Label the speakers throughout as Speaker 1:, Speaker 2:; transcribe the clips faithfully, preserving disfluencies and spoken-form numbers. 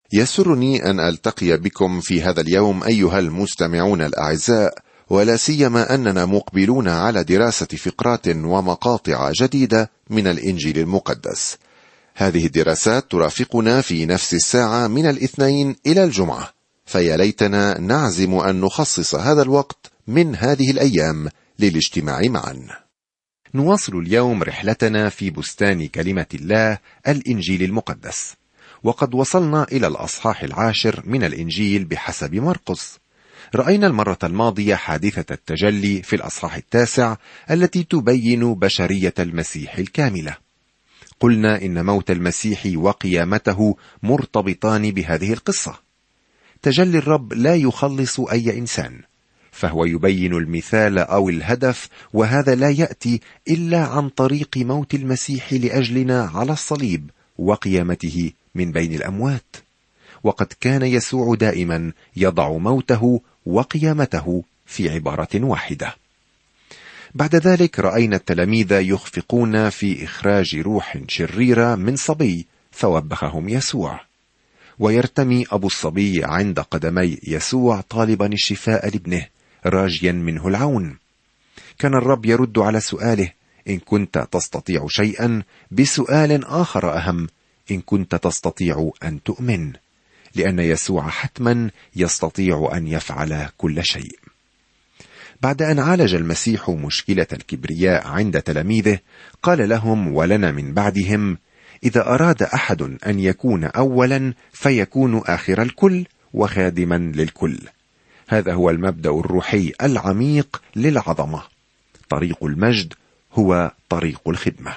Speaker 1: يسرني أن ألتقي بكم في هذا اليوم أيها المستمعون الأعزاء، ولا سيما أننا مقبلون على دراسة فقرات ومقاطع جديدة من الإنجيل المقدس. هذه الدراسات ترافقنا في نفس الساعة من الاثنين إلى الجمعة، فيا ليتنا نعزم أن نخصص هذا الوقت من هذه الأيام للاجتماع معا. نواصل اليوم رحلتنا في بستان كلمة الله الإنجيل المقدس، وقد وصلنا إلى الأصحاح العاشر من الإنجيل بحسب مرقس. رأينا المرة الماضية حادثة التجلي في الأصحاح التاسع التي تبين بشرية المسيح الكاملة. قلنا إن موت المسيح وقيامته مرتبطان بهذه القصة. تجلي الرب لا يخلص أي إنسان، فهو يبين المثال أو الهدف، وهذا لا يأتي إلا عن طريق موت المسيح لأجلنا على الصليب وقيامته من بين الأموات. وقد كان يسوع دائما يضع موته وقيامته في عبارة واحدة. بعد ذلك رأينا التلاميذ يخفقون في إخراج روح شريرة من صبي، فوبخهم يسوع، ويرتمي أبو الصبي عند قدمي يسوع طالبا الشفاء لابنه راجيا منه العون. كان الرب يرد على سؤاله: إن كنت تستطيع شيئا، بسؤال آخر أهم: إن كنت تستطيع أن تؤمن، لأن يسوع حتما يستطيع أن يفعل كل شيء. بعد أن عالج المسيح مشكلة الكبرياء عند تلاميذه، قال لهم ولنا من بعدهم: إذا أراد أحد أن يكون أولا فيكون آخر الكل وخادما للكل. هذا هو المبدأ الروحي العميق للعظمة. طريق المجد هو طريق الخدمة.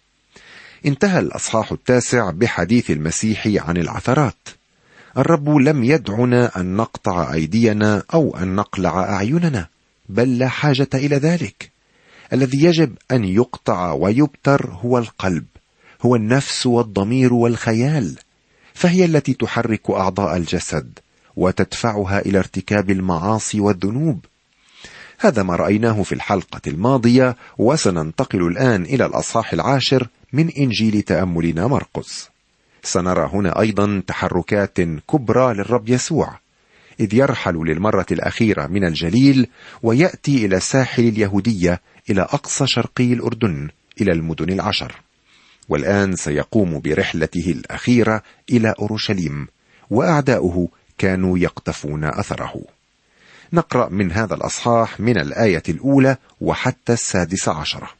Speaker 1: انتهى الأصحاح التاسع بحديث المسيح عن العثرات. الرب لم يدعنا أن نقطع أيدينا أو أن نقلع أعيننا، بل لا حاجة إلى ذلك. الذي يجب أن يقطع ويبتر هو القلب، هو النفس والضمير والخيال، فهي التي تحرك أعضاء الجسد وتدفعها إلى ارتكاب المعاصي والذنوب. هذا ما رأيناه في الحلقة الماضية، وسننتقل الآن إلى الأصحاح العاشر من إنجيل تأملنا مرقس. سنرى هنا أيضا تحركات كبرى للرب يسوع، إذ يرحل للمرة الأخيرة من الجليل ويأتي إلى ساحل اليهودية، إلى أقصى شرقي الأردن، إلى المدن العشر. والآن سيقوم برحلته الأخيرة إلى أورشليم، وأعداؤه كانوا يقتفون أثره. نقرأ من هذا الأصحاح من الآية الأولى وحتى السادسة عشرة.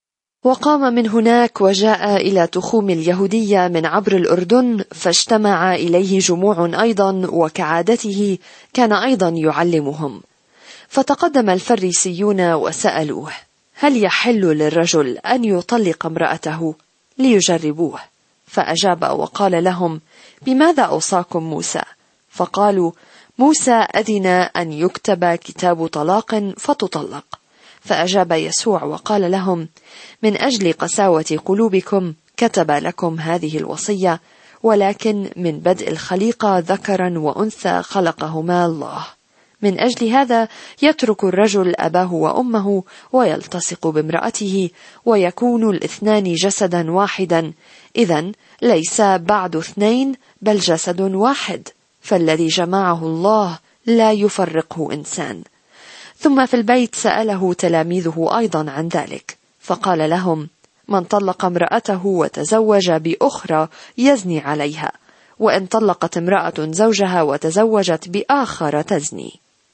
Speaker 2: وقام من هناك وجاء إلى تخوم اليهودية من عبر الأردن، فاجتمع إليه جموع أيضا، وكعادته كان أيضا يعلمهم. فتقدم الفريسيون وسألوه: هل يحل للرجل أن يطلق امرأته؟ ليجربوه. فأجاب وقال لهم: بماذا أوصاكم موسى؟ فقالوا: موسى أذن أن يكتب كتاب طلاق فتطلق. فأجاب يسوع وقال لهم: من أجل قساوة قلوبكم كتب لكم هذه الوصية، ولكن من بدء الخليقة ذكرا وأنثى خلقهما الله. من أجل هذا يترك الرجل أباه وأمه ويلتصق بامرأته، ويكون الاثنان جسدا واحدا. إذن ليس بعد اثنين بل جسد واحد. فالذي جمعه الله لا يفرقه إنسان. ثم في البيت سأله تلاميذه أيضا عن ذلك، فقال لهم: من طلق امرأته وتزوج بأخرى يزني عليها، وإن طلقت امرأة زوجها وتزوجت بآخر تزني.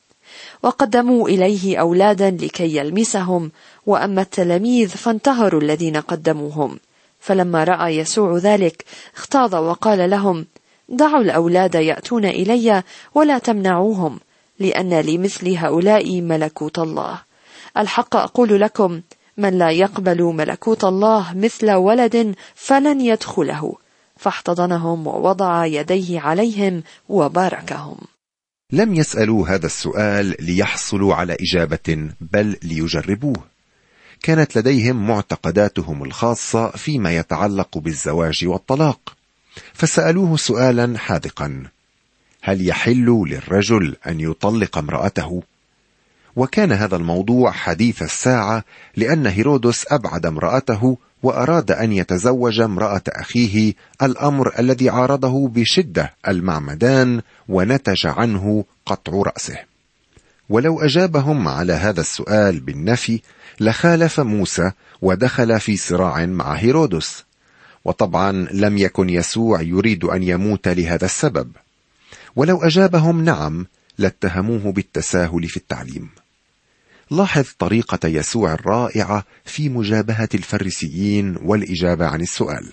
Speaker 2: وقدموا إليه أولادا لكي يلمسهم، وأما التلاميذ فانتهروا الذين قدموهم. فلما رأى يسوع ذلك اختاض وقال لهم: دعوا الأولاد يأتون إلي ولا تمنعوهم، لأن لمثل هؤلاء ملكوت الله. الحق أقول لكم: من لا يقبل ملكوت الله مثل ولد فلن يدخله. فاحتضنهم ووضع يديه عليهم وباركهم.
Speaker 1: لم يسألوا هذا السؤال ليحصلوا على إجابة، بل ليجربوه. كانت لديهم معتقداتهم الخاصة فيما يتعلق بالزواج والطلاق، فسألوه سؤالا حاذقا: هل يحل للرجل أن يطلق امرأته؟ وكان هذا الموضوع حديث الساعة، لأن هيرودس أبعد امرأته وأراد أن يتزوج امرأة أخيه، الأمر الذي عارضه بشدة المعمدان ونتج عنه قطع رأسه. ولو أجابهم على هذا السؤال بالنفي لخالف موسى ودخل في صراع مع هيرودس، وطبعا لم يكن يسوع يريد أن يموت لهذا السبب. ولو أجابهم نعم لاتهموه بالتساهل في التعليم. لاحظ طريقة يسوع الرائعة في مجابهة الفريسيين والإجابة عن السؤال.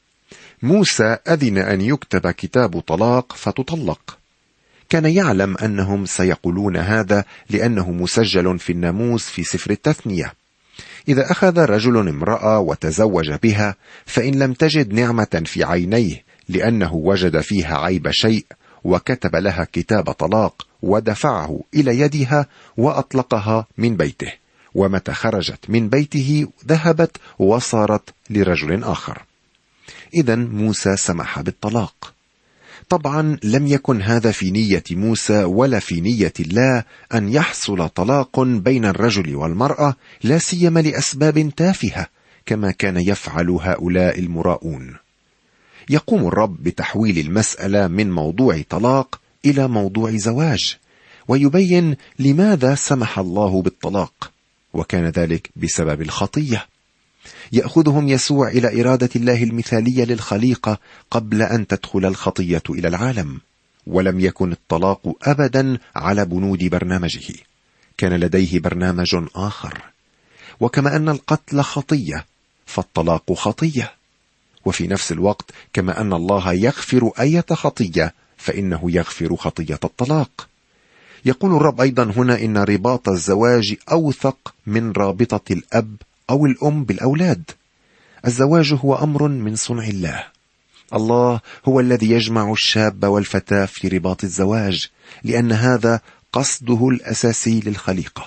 Speaker 1: موسى أذن أن يكتب كتاب طلاق فتطلق. كان يعلم أنهم سيقولون هذا لأنه مسجل في الناموس في سفر التثنية. إذا أخذ رجل امرأة وتزوج بها فإن لم تجد نعمة في عينيه لأنه وجد فيها عيب شيء وكتب لها كتاب طلاق ودفعه إلى يدها وأطلقها من بيته، ومتى خرجت من بيته ذهبت وصارت لرجل آخر. إذن موسى سمح بالطلاق. طبعا لم يكن هذا في نية موسى ولا في نية الله أن يحصل طلاق بين الرجل والمرأة، لا سيما لأسباب تافهة كما كان يفعل هؤلاء المراؤون. يقوم الرب بتحويل المسألة من موضوع طلاق إلى موضوع زواج، ويبين لماذا سمح الله بالطلاق، وكان ذلك بسبب الخطية. يأخذهم يسوع إلى إرادة الله المثالية للخليقة قبل أن تدخل الخطية إلى العالم، ولم يكن الطلاق أبدا على بنود برنامجه، كان لديه برنامج آخر. وكما أن القتل خطية فالطلاق خطية، وفي نفس الوقت كما أن الله يغفر أي خطية فإنه يغفر خطية الطلاق. يقول الرب أيضا هنا إن رباط الزواج أوثق من رابطة الأب أو الأم بالأولاد. الزواج هو أمر من صنع الله. الله هو الذي يجمع الشاب والفتاة في رباط الزواج، لأن هذا قصده الأساسي للخليقة،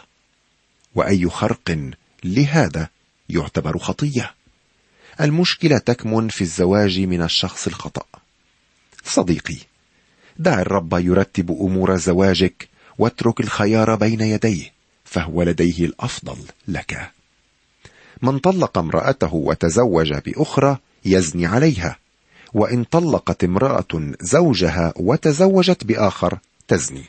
Speaker 1: وأي خرق لهذا يعتبر خطية. المشكلة تكمن في الزواج من الشخص الخطأ. صديقي، دع الرب يرتب أمور زواجك واترك الخيار بين يديه، فهو لديه الأفضل لك. من طلق امرأته وتزوج بأخرى يزني عليها، وإن طلقت امرأة زوجها وتزوجت بآخر تزني.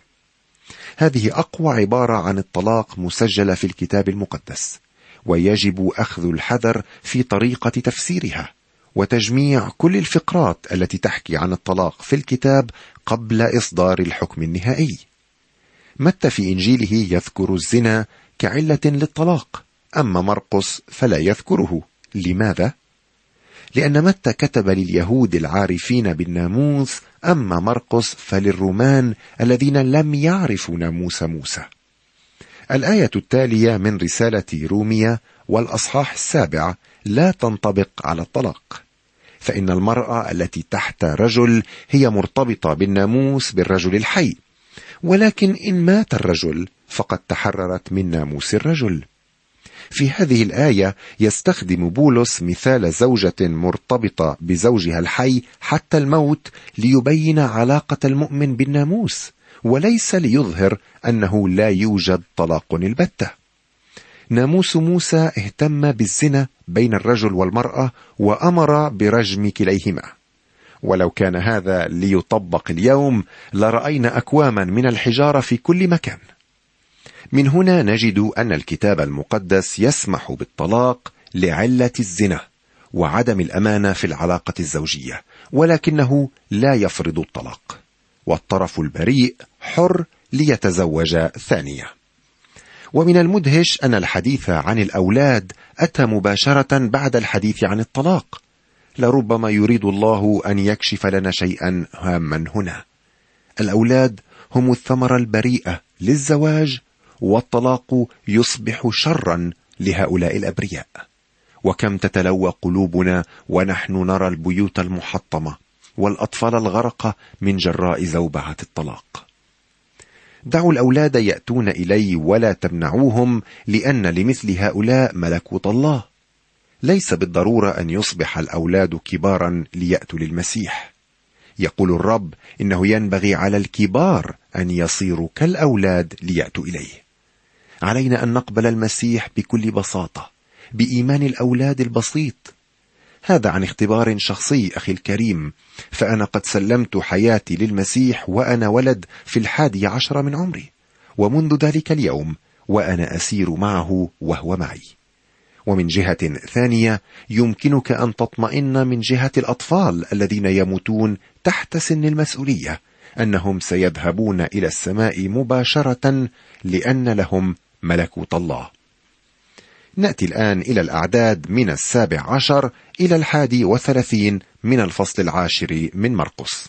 Speaker 1: هذه أقوى عبارة عن الطلاق مسجلة في الكتاب المقدس، ويجب أخذ الحذر في طريقة تفسيرها وتجميع كل الفقرات التي تحكي عن الطلاق في الكتاب قبل إصدار الحكم النهائي. متى في إنجيله يذكر الزنا كعلة للطلاق، أما مرقس فلا يذكره. لماذا؟ لأن متى كتب لليهود العارفين بالناموس، أما مرقس فللرومان الذين لم يعرفوا ناموس موسى. الآية التالية من رسالة رومية والأصحاح السابع لا تنطبق على الطلاق، فإن المرأة التي تحت رجل هي مرتبطة بالناموس بالرجل الحي، ولكن إن مات الرجل فقد تحررت من ناموس الرجل. في هذه الآية يستخدم بولس مثال زوجة مرتبطة بزوجها الحي حتى الموت ليبين علاقة المؤمن بالناموس، وليس ليظهر أنه لا يوجد طلاق البتة. ناموس موسى اهتم بالزنا بين الرجل والمرأة وأمر برجم كليهما، ولو كان هذا ليطبق اليوم لرأينا أكواما من الحجارة في كل مكان. من هنا نجد أن الكتاب المقدس يسمح بالطلاق لعلة الزنا وعدم الأمانة في العلاقة الزوجية، ولكنه لا يفرض الطلاق، والطرف البريء حر ليتزوج ثانية. ومن المدهش أن الحديث عن الأولاد أتى مباشرة بعد الحديث عن الطلاق. لربما يريد الله أن يكشف لنا شيئا هاما هنا. الأولاد هم الثمرة البريئة للزواج، والطلاق يصبح شرا لهؤلاء الأبرياء. وكم تتلوى قلوبنا ونحن نرى البيوت المحطمة والأطفال الغرقى من جراء زوبعة الطلاق. دعوا الأولاد يأتون إلي ولا تمنعوهم، لأن لمثل هؤلاء ملكوت الله. ليس بالضرورة أن يصبح الأولاد كبارا ليأتوا للمسيح. يقول الرب إنه ينبغي على الكبار أن يصيروا كالأولاد ليأتوا إليه. علينا أن نقبل المسيح بكل بساطة بإيمان الأولاد البسيط. هذا عن اختبار شخصي أخي الكريم، فأنا قد سلمت حياتي للمسيح وأنا ولد في الحادي عشر من عمري، ومنذ ذلك اليوم وأنا أسير معه وهو معي. ومن جهة ثانية يمكنك أن تطمئن من جهة الأطفال الذين يموتون تحت سن المسؤولية أنهم سيذهبون إلى السماء مباشرة لأن لهم ملكوت الله. نأتي الآن إلى الأعداد من السابع عشر إلى الحادي وثلاثين من الفصل العاشر من مرقس.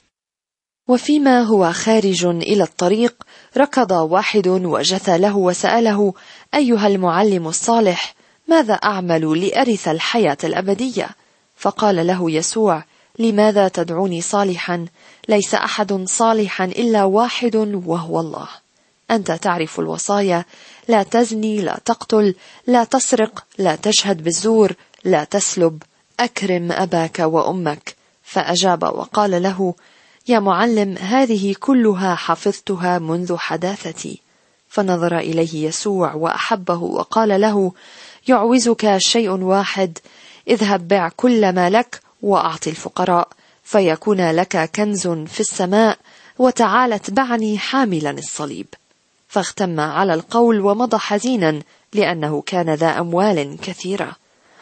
Speaker 2: وفيما هو خارج إلى الطريق ركض واحد وجثى له وسأله: أيها المعلم الصالح، ماذا أعمل لأرث الحياة الأبدية؟ فقال له يسوع: لماذا تدعوني صالحا؟ ليس أحد صالحا إلا واحد وهو الله. أنت تعرف الوصايا: لا تزني، لا تقتل، لا تسرق، لا تشهد بالزور، لا تسلب، أكرم أباك وأمك. فأجاب وقال له: يا معلم، هذه كلها حفظتها منذ حداثتي. فنظر إليه يسوع وأحبه وقال له: يعوزك شيء واحد، اذهب بع كل ما لك وأعطي الفقراء، فيكون لك كنز في السماء، وتعال اتبعني حاملا الصليب. فاغتم على القول ومضى حزينا لأنه كان ذا أموال كثيرة.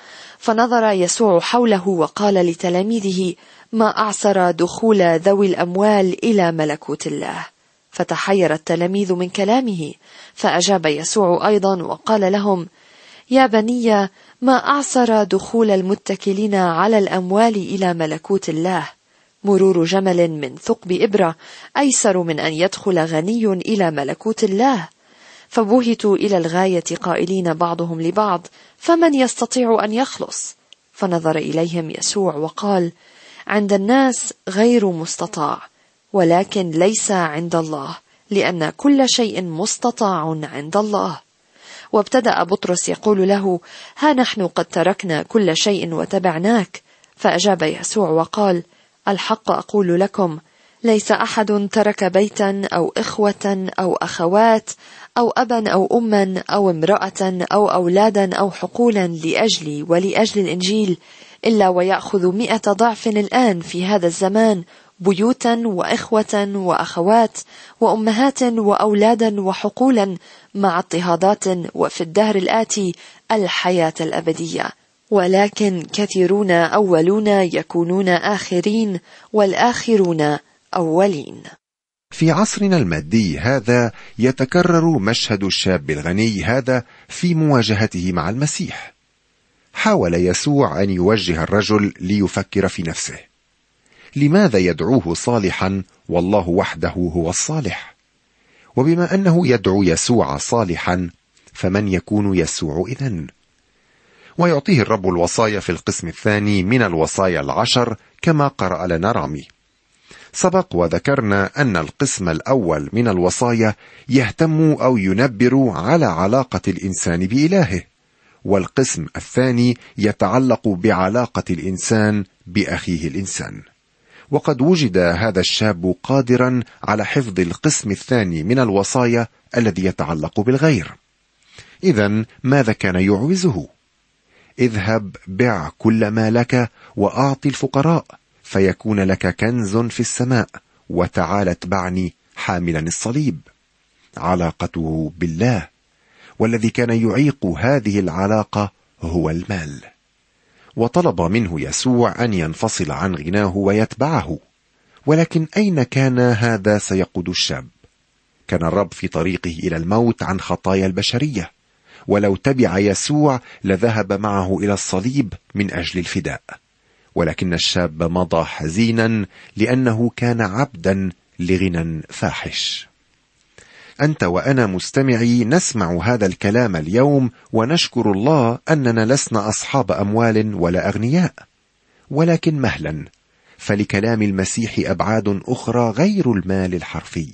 Speaker 2: فنظر يسوع حوله وقال لتلاميذه: ما أعسر دخول ذوي الأموال إلى ملكوت الله. فتحير التلاميذ من كلامه، فأجاب يسوع أيضا وقال لهم: يا بني، ما أعسر دخول المتكلين على الأموال إلى ملكوت الله. مرور جمل من ثقب إبرة أيسر من أن يدخل غني إلى ملكوت الله. فبهتوا إلى الغاية قائلين بعضهم لبعض: فمن يستطيع أن يخلص؟ فنظر إليهم يسوع وقال: عند الناس غير مستطاع، ولكن ليس عند الله، لأن كل شيء مستطاع عند الله. وابتدأ بطرس يقول له: ها نحن قد تركنا كل شيء وتبعناك. فأجاب يسوع وقال: الحق أقول لكم، ليس أحد ترك بيتا أو إخوة أو أخوات أو أبا أو أما أو امرأة أو أولادا أو حقولا لأجلي ولأجل الإنجيل إلا ويأخذ مئة ضعف الآن في هذا الزمان بيوتا وإخوة وأخوات وأمهات وأولادا وحقولا مع اضطهادات، وفي الدهر الآتي الحياة الأبدية. ولكن كثيرون أولون يكونون آخرين، والآخرون أولين.
Speaker 1: في عصرنا المادي هذا يتكرر مشهد الشاب الغني هذا في مواجهته مع المسيح. حاول يسوع أن يوجه الرجل ليفكر في نفسه: لماذا يدعوه صالحا والله وحده هو الصالح؟ وبما أنه يدعو يسوع صالحا، فمن يكون يسوع إذن؟ ويعطيه الرب الوصايا في القسم الثاني من الوصايا العشر كما قرأ لنا رامي. سبق وذكرنا أن القسم الأول من الوصايا يهتم أو ينبر على علاقة الإنسان بإلهه، والقسم الثاني يتعلق بعلاقة الإنسان بأخيه الإنسان. وقد وجد هذا الشاب قادرا على حفظ القسم الثاني من الوصايا الذي يتعلق بالغير. إذن ماذا كان يعوزه؟ اذهب بع كل ما لك وأعطي الفقراء، فيكون لك كنز في السماء، وتعال اتبعني حاملا الصليب. علاقته بالله، والذي كان يعيق هذه العلاقة هو المال. وطلب منه يسوع أن ينفصل عن غناه ويتبعه. ولكن أين كان هذا سيقود الشاب؟ كان الرب في طريقه إلى الموت عن خطايا البشرية، ولو تبع يسوع لذهب معه إلى الصليب من أجل الفداء. ولكن الشاب مضى حزينا لأنه كان عبدا لغنى فاحش. أنت وأنا مستمعي نسمع هذا الكلام اليوم ونشكر الله أننا لسنا أصحاب أموال ولا أغنياء. ولكن مهلا، فلكلام المسيح أبعاد أخرى غير المال الحرفي.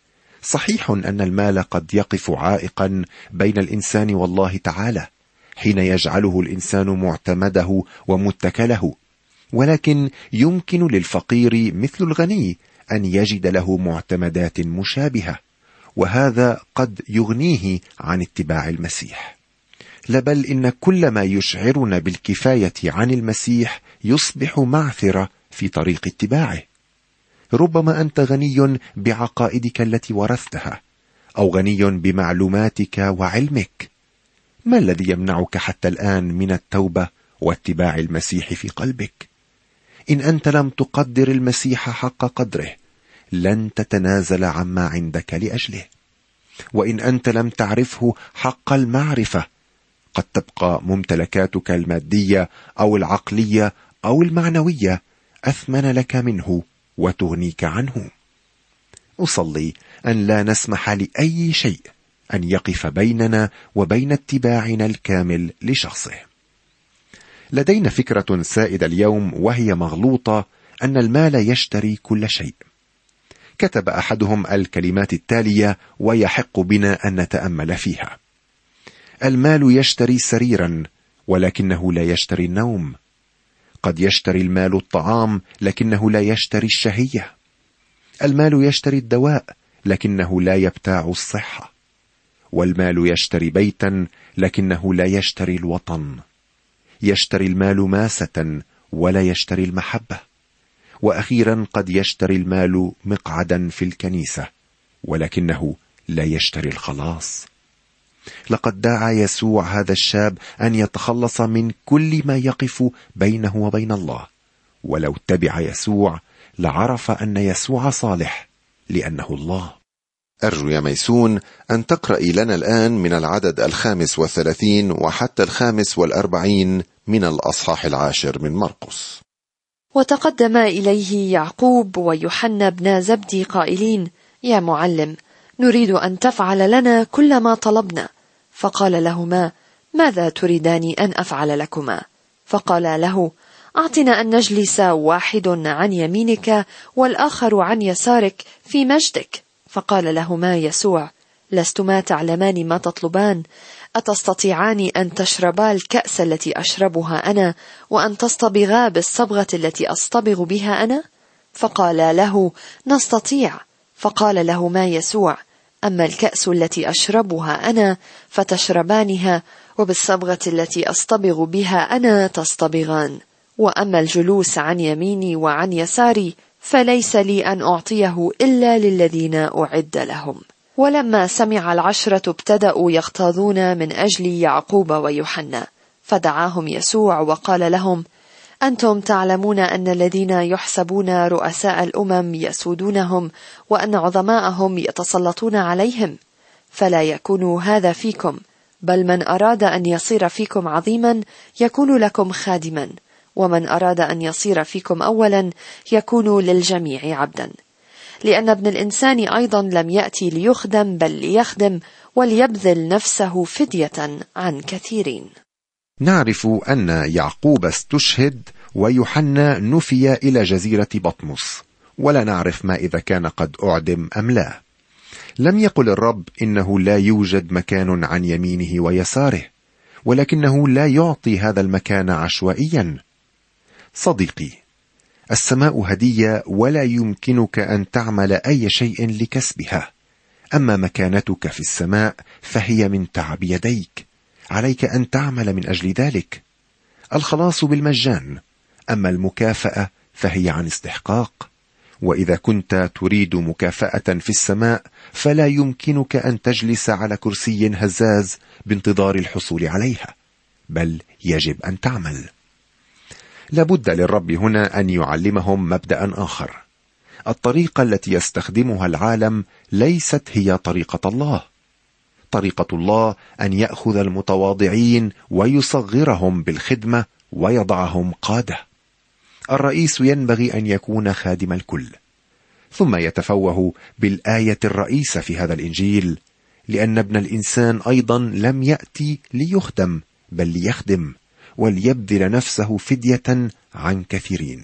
Speaker 1: صحيح أن المال قد يقف عائقا بين الإنسان والله تعالى حين يجعله الإنسان معتمده ومتكله، ولكن يمكن للفقير مثل الغني أن يجد له معتمدات مشابهة، وهذا قد يغنيه عن اتباع المسيح. لا بل إن كل ما يشعرنا بالكفاية عن المسيح يصبح معثرة في طريق اتباعه. ربما أنت غني بعقائدك التي ورثتها، أو غني بمعلوماتك وعلمك. ما الذي يمنعك حتى الآن من التوبة واتباع المسيح في قلبك؟ إن أنت لم تقدر المسيح حق قدره لن تتنازل عما عندك لأجله، وإن أنت لم تعرفه حق المعرفة قد تبقى ممتلكاتك المادية أو العقلية أو المعنوية أثمن لك منه وتغنيك عنه. أصلي أن لا نسمح لأي شيء أن يقف بيننا وبين اتباعنا الكامل لشخصه. لدينا فكرة سائدة اليوم وهي مغلوطة، أن المال يشتري كل شيء. كتب أحدهم الكلمات التالية ويحق بنا أن نتأمل فيها: المال يشتري سريرا ولكنه لا يشتري النوم. قد يشتري المال الطعام لكنه لا يشتري الشهية. المال يشتري الدواء لكنه لا يبتاع الصحة. والمال يشتري بيتا لكنه لا يشتري الوطن. يشتري المال ماسة ولا يشتري المحبة. وأخيرا قد يشتري المال مقعدا في الكنيسة ولكنه لا يشتري الخلاص. لقد دعا يسوع هذا الشاب أن يتخلص من كل ما يقف بينه وبين الله، ولو اتبع يسوع لعرف أن يسوع صالح لأنه الله. أرجو يا ميسون أن تقرأي لنا الآن من العدد الخامس والثلاثين وحتى الخامس والأربعين من الأصحاح العاشر من مرقس.
Speaker 2: وتقدم إليه يعقوب ويوحنا بن زبدي قائلين: يا معلم، نريد أن تفعل لنا كل ما طلبنا. فقال لهما: ماذا تريدان أن أفعل لكما؟ فقال له: أعطنا أن نجلس واحد عن يمينك والآخر عن يسارك في مجدك. فقال لهما يسوع: لستما تعلمان ما تطلبان؟ أتستطيعان أن تشربا الكأس التي أشربها أنا وأن تصطبغا بالصبغة التي أصطبغ بها أنا؟ فقال له: نستطيع. فقال لهما يسوع: أما الكأس التي أشربها أنا فتشربانها، وبالصبغة التي أصطبغ بها أنا تصطبغان، وأما الجلوس عن يميني وعن يساري فليس لي أن أعطيه إلا للذين أعد لهم. ولما سمع العشرة ابتدأوا يغتاظون من أجل يعقوب ويوحنا، فدعاهم يسوع وقال لهم: أنتم تعلمون أن الذين يحسبون رؤساء الأمم يسودونهم، وأن عظماءهم يتسلطون عليهم، فلا يكون هذا فيكم، بل من أراد أن يصير فيكم عظيما يكون لكم خادما، ومن أراد أن يصير فيكم أولا يكون للجميع عبدا. لأن ابن الإنسان أيضا لم يأتي ليخدم بل ليخدم وليبذل نفسه فدية عن كثيرين.
Speaker 1: نعرف أن يعقوب استشهد ويوحنا نفي إلى جزيرة بطمس، ولا نعرف ما إذا كان قد أعدم أم لا. لم يقل الرب إنه لا يوجد مكان عن يمينه ويساره، ولكنه لا يعطي هذا المكان عشوائيا. صديقي، السماء هدية ولا يمكنك أن تعمل أي شيء لكسبها. أما مكانتك في السماء فهي من تعب يديك، عليك أن تعمل من أجل ذلك. الخلاص بالمجان، أما المكافأة فهي عن استحقاق. وإذا كنت تريد مكافأة في السماء فلا يمكنك أن تجلس على كرسي هزاز بانتظار الحصول عليها، بل يجب أن تعمل. لابد للرب هنا أن يعلمهم مبدأ آخر. الطريقة التي يستخدمها العالم ليست هي طريقة الله. طريقة الله أن يأخذ المتواضعين ويصغرهم بالخدمة ويضعهم قادة. الرئيس ينبغي أن يكون خادم الكل. ثم يتفوه بالآية الرئيسة في هذا الإنجيل: لأن ابن الإنسان أيضا لم يأتي ليخدم بل ليخدم وليبذل نفسه فدية عن كثيرين.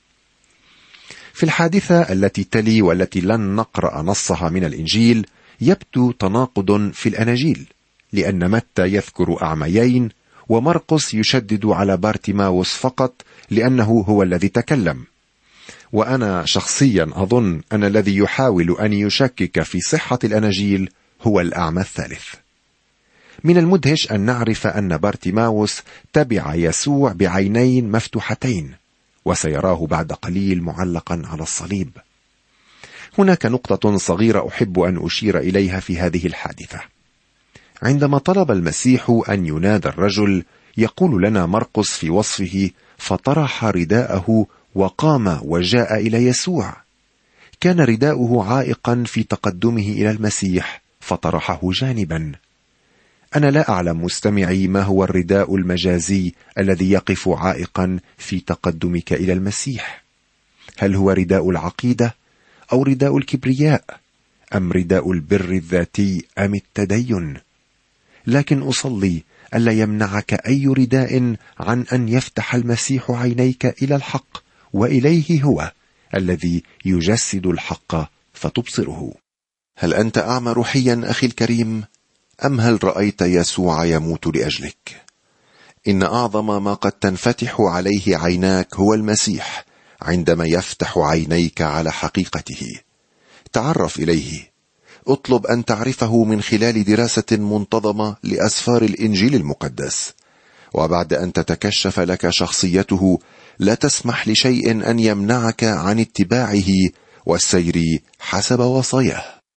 Speaker 1: في الحادثة التي تلي والتي لن نقرأ نصها من الإنجيل يبدو تناقض في الأناجيل، لأن متى يذكر أعميين ومرقس يشدد على بارتيماوس فقط لأنه هو الذي تكلم. وأنا شخصيا أظن أن الذي يحاول أن يشكك في صحة الأناجيل هو الأعمى الثالث. من المدهش أن نعرف أن بارتيماوس تبع يسوع بعينين مفتوحتين، وسيراه بعد قليل معلقا على الصليب. هناك نقطة صغيرة أحب أن أشير إليها في هذه الحادثة. عندما طلب المسيح أن ينادى الرجل، يقول لنا مرقس في وصفه: فطرح رداءه وقام وجاء إلى يسوع. كان رداؤه عائقا في تقدمه إلى المسيح فطرحه جانبا. أنا لا أعلم مستمعي ما هو الرداء المجازي الذي يقف عائقا في تقدمك إلى المسيح. هل هو رداء العقيدة أو رداء الكبرياء أم رداء البر الذاتي أم التدين؟ لكن أصلي ألا يمنعك أي رداء عن أن يفتح المسيح عينيك إلى الحق، وإليه هو الذي يجسد الحق فتبصره. هل أنت أعمى روحيا أخي الكريم؟ أم هل رأيت يسوع يموت لأجلك؟ إن أعظم ما قد تنفتح عليه عيناك هو المسيح عندما يفتح عينيك على حقيقته. تعرف إليه، اطلب أن تعرفه من خلال دراسة منتظمة لأسفار الإنجيل المقدس، وبعد أن تتكشف لك شخصيته لا تسمح لشيء أن يمنعك عن اتباعه والسير حسب وصاياه.